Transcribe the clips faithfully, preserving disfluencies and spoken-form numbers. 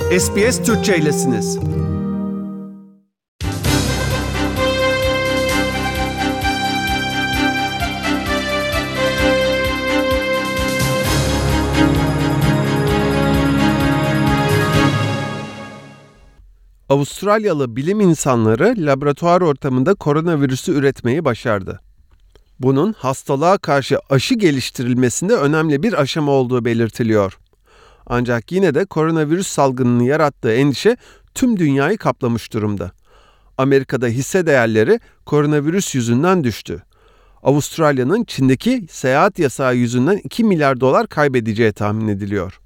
S B S Türkçe'ylesiniz. Avustralyalı bilim insanları laboratuvar ortamında koronavirüsü üretmeyi başardı. Bunun hastalığa karşı aşı geliştirilmesinde önemli bir aşama olduğu belirtiliyor. Ancak yine de koronavirüs salgınının yarattığı endişe tüm dünyayı kaplamış durumda. Amerika'da hisse değerleri koronavirüs yüzünden düştü. Avustralya'nın Çin'deki seyahat yasağı yüzünden iki milyar dolar kaybedeceği tahmin ediliyor.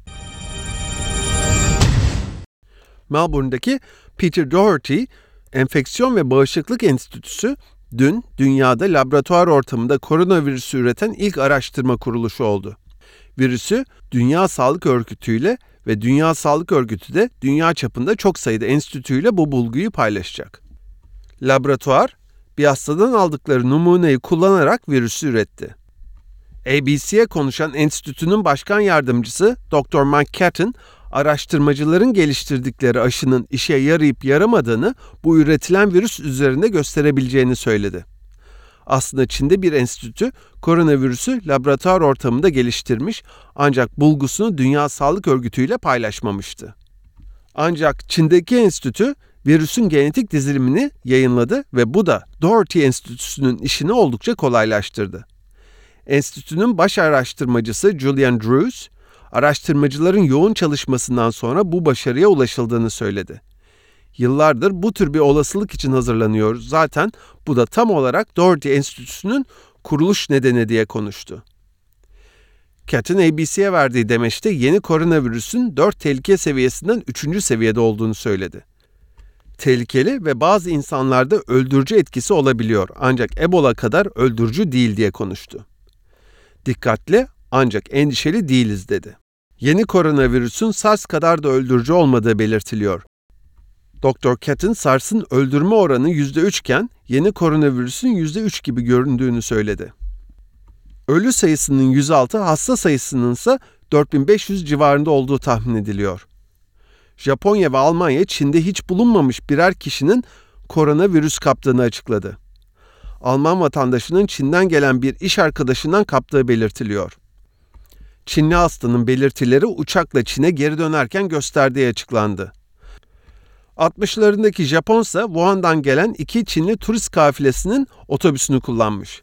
Melbourne'daki Peter Doherty Enfeksiyon ve Bağışıklık Enstitüsü dün dünyada laboratuvar ortamında koronavirüsü üreten ilk araştırma kuruluşu oldu. Virüsü Dünya Sağlık Örgütü ile ve Dünya Sağlık Örgütü de dünya çapında çok sayıda enstitüyle bu bulguyu paylaşacak. Laboratuvar, bir hastadan aldıkları numuneyi kullanarak virüsü üretti. A B C'ye konuşan enstitünün başkan yardımcısı doktor Mike Catton, araştırmacıların geliştirdikleri aşının işe yarayıp yaramadığını bu üretilen virüs üzerinde gösterebileceğini söyledi. Aslında Çin'de bir enstitü koronavirüsü laboratuvar ortamında geliştirmiş ancak bulgusunu Dünya Sağlık Örgütü ile paylaşmamıştı. Ancak Çin'deki enstitü virüsün genetik dizilimini yayınladı ve bu da Doherty Enstitüsü'nün işini oldukça kolaylaştırdı. Enstitünün baş araştırmacısı Julian Drews, araştırmacıların yoğun çalışmasından sonra bu başarıya ulaşıldığını söyledi. Yıllardır bu tür bir olasılık için hazırlanıyoruz. Zaten bu da tam olarak Doherty Enstitüsü'nün kuruluş nedeni diye konuştu. Catton A B C'ye verdiği demeçte yeni koronavirüsün dört tehlike seviyesinden üçüncü seviyede olduğunu söyledi. Tehlikeli ve bazı insanlarda öldürücü etkisi olabiliyor ancak Ebola kadar öldürücü değil diye konuştu. Dikkatli ancak endişeli değiliz dedi. Yeni koronavirüsün SARS kadar da öldürücü olmadığı belirtiliyor. doktor Catton, SARS'ın öldürme oranı yüzde üç iken yeni koronavirüsün yüzde üç gibi göründüğünü söyledi. Ölü sayısının yüz altı, hasta sayısının ise dört bin beş yüz civarında olduğu tahmin ediliyor. Japonya ve Almanya, Çin'de hiç bulunmamış birer kişinin koronavirüs kaptığını açıkladı. Alman vatandaşının Çin'den gelen bir iş arkadaşından kaptığı belirtiliyor. Çinli hastanın belirtileri uçakla Çin'e geri dönerken gösterdiği açıklandı. altmışlarındaki Japon ise Wuhan'dan gelen iki Çinli turist kafilesinin otobüsünü kullanmış.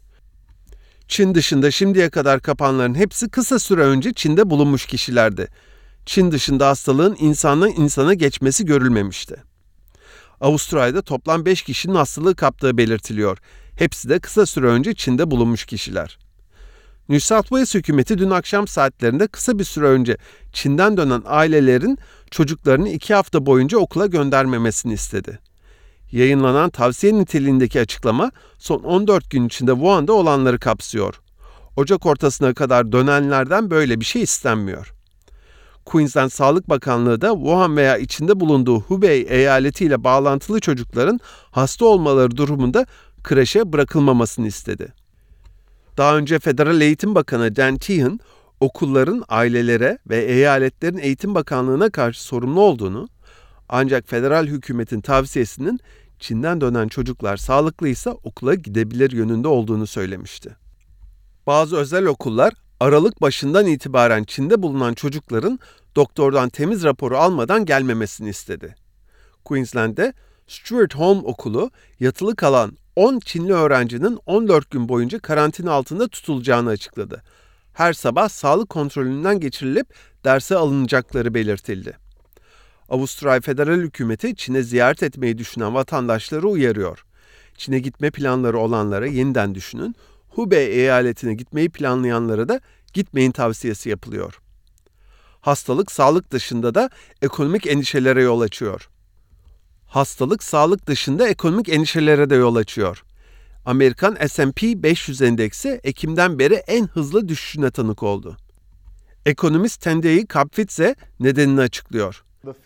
Çin dışında şimdiye kadar kapananların hepsi kısa süre önce Çin'de bulunmuş kişilerdi. Çin dışında hastalığın insandan insana geçmesi görülmemişti. Avustralya'da toplam beş kişinin hastalığı kaptığı belirtiliyor. Hepsi de kısa süre önce Çin'de bulunmuş kişiler. New South Wales hükümeti dün akşam saatlerinde kısa bir süre önce Çin'den dönen ailelerin çocuklarını iki hafta boyunca okula göndermemesini istedi. Yayınlanan tavsiye niteliğindeki açıklama son on dört gün içinde Wuhan'da olanları kapsıyor. Ocak ortasına kadar dönenlerden böyle bir şey istenmiyor. Queensland Sağlık Bakanlığı da Wuhan veya içinde bulunduğu Hubei eyaletiyle bağlantılı çocukların hasta olmaları durumunda kreşe bırakılmamasını istedi. Daha önce Federal Eğitim Bakanı Dan Tehan, okulların ailelere ve eyaletlerin eğitim bakanlığına karşı sorumlu olduğunu, ancak federal hükümetin tavsiyesinin Çin'den dönen çocuklar sağlıklıysa okula gidebilir yönünde olduğunu söylemişti. Bazı özel okullar, Aralık başından itibaren Çin'de bulunan çocukların doktordan temiz raporu almadan gelmemesini istedi. Queensland'de Stuart Home Okulu, yatılı kalan on Çinli öğrencinin on dört gün boyunca karantina altında tutulacağını açıkladı. Her sabah sağlık kontrolünden geçirilip derse alınacakları belirtildi. Avustralya Federal Hükümeti Çin'e ziyaret etmeyi düşünen vatandaşları uyarıyor. Çin'e gitme planları olanlara yeniden düşünün, Hubei eyaletine gitmeyi planlayanlara da gitmeyin tavsiyesi yapılıyor. Hastalık sağlık dışında da ekonomik endişelere yol açıyor. Hastalık sağlık dışında ekonomik endişelere de yol açıyor. Amerikan S and P beş yüz endeksi Ekim'den beri en hızlı düşüşüne tanık oldu. Ekonomist Tendayi Kapfitze nedenini açıklıyor.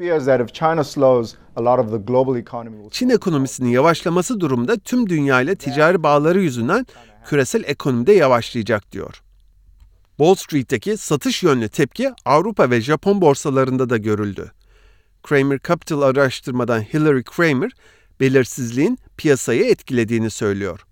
Çin ekonomisinin yavaşlaması durumunda tüm dünya ile ticari bağları yüzünden küresel ekonomide yavaşlayacak diyor. Wall Street'teki satış yönlü tepki Avrupa ve Japon borsalarında da görüldü. Kramer Capital araştırmadan Hillary Kramer, belirsizliğin piyasayı etkilediğini söylüyor.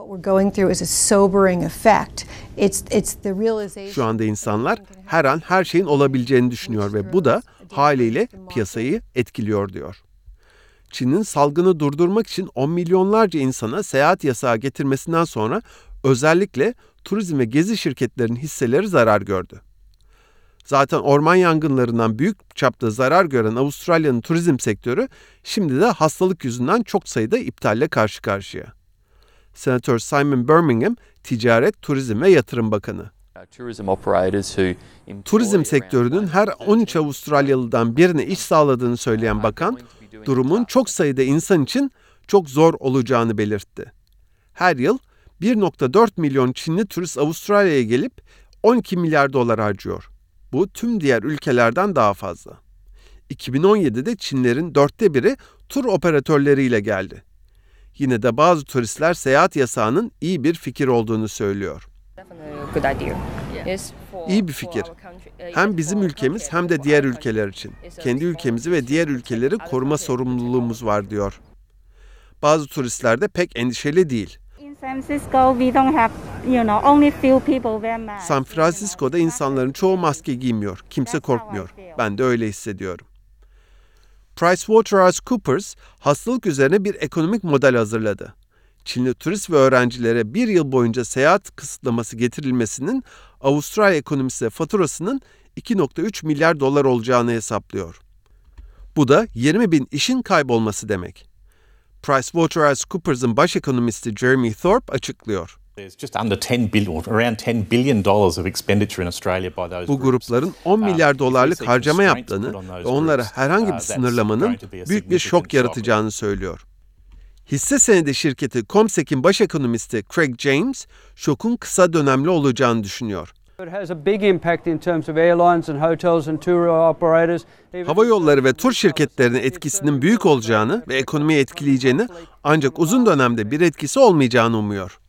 Şu anda insanlar her an her şeyin olabileceğini düşünüyor ve bu da haliyle piyasayı etkiliyor diyor. Çin'in salgını durdurmak için on milyonlarca insana seyahat yasağı getirmesinden sonra özellikle turizm ve gezi şirketlerinin hisseleri zarar gördü. Zaten orman yangınlarından büyük çapta zarar gören Avustralya'nın turizm sektörü şimdi de hastalık yüzünden çok sayıda iptalle karşı karşıya. Senatör Simon Birmingham, Ticaret, Turizm ve Yatırım Bakanı. Turizm sektörünün her on üç Avustralyalıdan birine iş sağladığını söyleyen bakan, durumun çok sayıda insan için çok zor olacağını belirtti. Her yıl bir virgül dört milyon Çinli turist Avustralya'ya gelip on iki milyar dolar harcıyor. Bu tüm diğer ülkelerden daha fazla. iki bin on yedide Çinlerin dörtte biri tur operatörleriyle geldi. Yine de bazı turistler seyahat yasağının iyi bir fikir olduğunu söylüyor. İyi bir fikir. Hem bizim ülkemiz hem de diğer ülkeler için. Kendi ülkemizi ve diğer ülkeleri koruma sorumluluğumuz var diyor. Bazı turistler de pek endişeli değil. San Francisco'da insanların çoğu maske giymiyor. Kimse korkmuyor. Ben de öyle hissediyorum. PricewaterhouseCoopers hastalık üzerine bir ekonomik model hazırladı. Çinli turist ve öğrencilere bir yıl boyunca seyahat kısıtlaması getirilmesinin Avustralya ekonomisine faturasının iki virgül üç milyar dolar olacağını hesaplıyor. Bu da yirmi bin işin kaybolması demek. PricewaterhouseCoopers'ın baş ekonomisti Jeremy Thorpe açıklıyor. Bu grupların on milyar dolarlık harcama yaptığını ve onlara herhangi bir sınırlamanın büyük bir şok yaratacağını söylüyor. Hisse senedi şirketi Comsec'in baş ekonomisti Craig James, şokun kısa dönemli olacağını düşünüyor. Hava yolları ve tur şirketlerinin etkisinin büyük olacağını ve ekonomiyi etkileyeceğini, ancak uzun dönemde bir etkisi olmayacağını umuyor.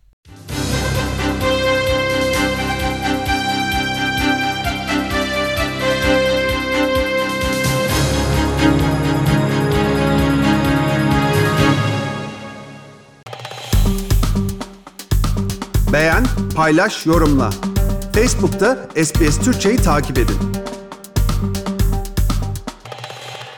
Beğen, paylaş, yorumla. Facebook'ta S B S Türkçe'yi takip edin.